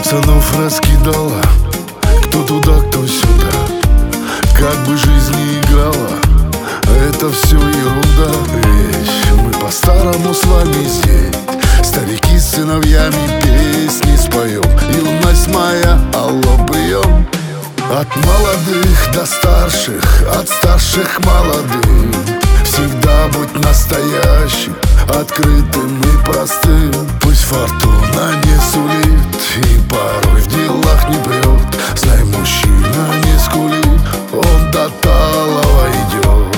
Пацанов раскидала, кто туда, кто сюда. Как бы жизнь не играла, это все ерунда. Ведь мы по-старому с вами здесь, старики с сыновьями песни споем. Юность моя, алло, прием. От молодых до старших, от старших к молодым. Всегда будь настоящим, открытым и простым. Пусть фортуна не сулит и порой в делах не прет. Знай, мужчина не скулит, он до талого идет.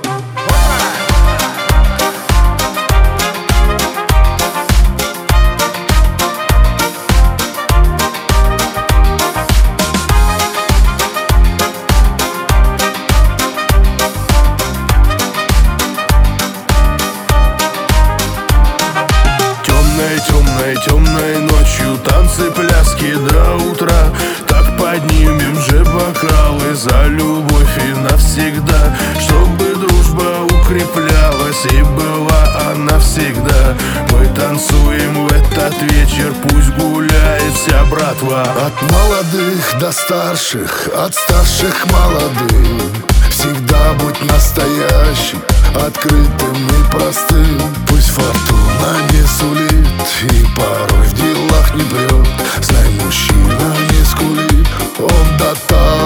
Темной ночью танцы, пляски до утра. Так поднимем же бокалы за любовь и навсегда, чтобы дружба укреплялась и была она всегда. Мы танцуем в этот вечер, пусть гуляет вся братва. От молодых до старших, от старших к молодым. Всегда будь настоящим, открытым и простым. Пусть фортуна не сулит и порой в делах не прет. Знай, мужчина не скулит, он до того